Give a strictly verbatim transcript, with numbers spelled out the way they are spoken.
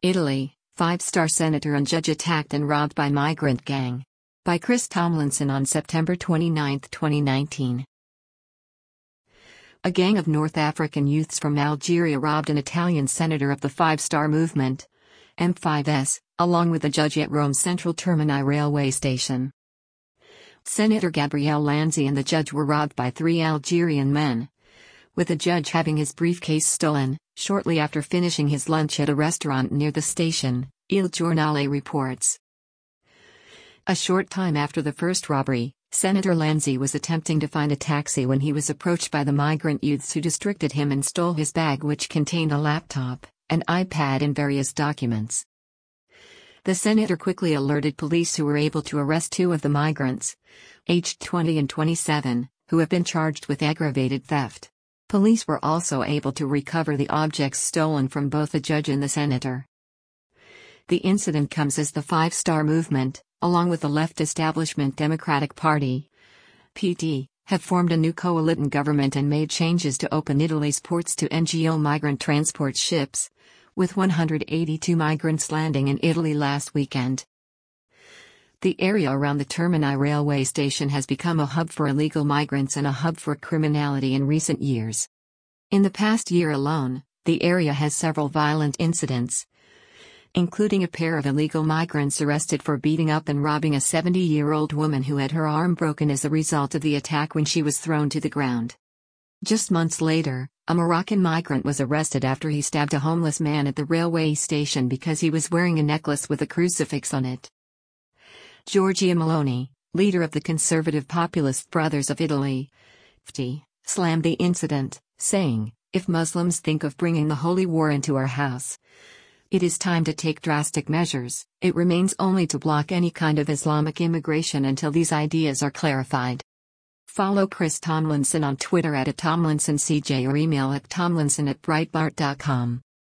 Italy, five-star senator and judge attacked and robbed by migrant gang. By Chris Tomlinson on September twenty-ninth, twenty nineteen. A gang of North African youths from Algeria robbed an Italian senator of the Five Star Movement, M five S, along with a judge at Rome's Central Termini railway station. Senator Gabriele Lanzi and the judge were robbed by three Algerian men, with the judge having his briefcase stolen, shortly after finishing his lunch at a restaurant near the station, Il Giornale reports. A short time after the first robbery, Senator Lanzi was attempting to find a taxi when he was approached by the migrant youths who distracted him and stole his bag, which contained a laptop, an iPad and various documents. The senator quickly alerted police, who were able to arrest two of the migrants, aged twenty and twenty-seven, who have been charged with aggravated theft. Police were also able to recover the objects stolen from both the judge and the senator. The incident comes as the Five Star Movement, along with the left establishment Democratic Party, P D, have formed a new coalition government and made changes to open Italy's ports to N G O migrant transport ships, with one hundred eighty-two migrants landing in Italy last weekend. The area around the Termini railway station has become a hub for illegal migrants and a hub for criminality in recent years. In the past year alone, the area has several violent incidents, including a pair of illegal migrants arrested for beating up and robbing a seventy-year-old woman who had her arm broken as a result of the attack when she was thrown to the ground. Just months later, a Moroccan migrant was arrested after he stabbed a homeless man at the railway station because he was wearing a necklace with a crucifix on it. Giorgia Meloni, leader of the Conservative Populist Brothers of Italy, F T, slammed the incident, saying, "If Muslims think of bringing the holy war into our house, it is time to take drastic measures. It remains only to block any kind of Islamic immigration until these ideas are clarified." Follow Chris Tomlinson on Twitter at Tomlinson C J or email at tomlinson at breitbart dot com.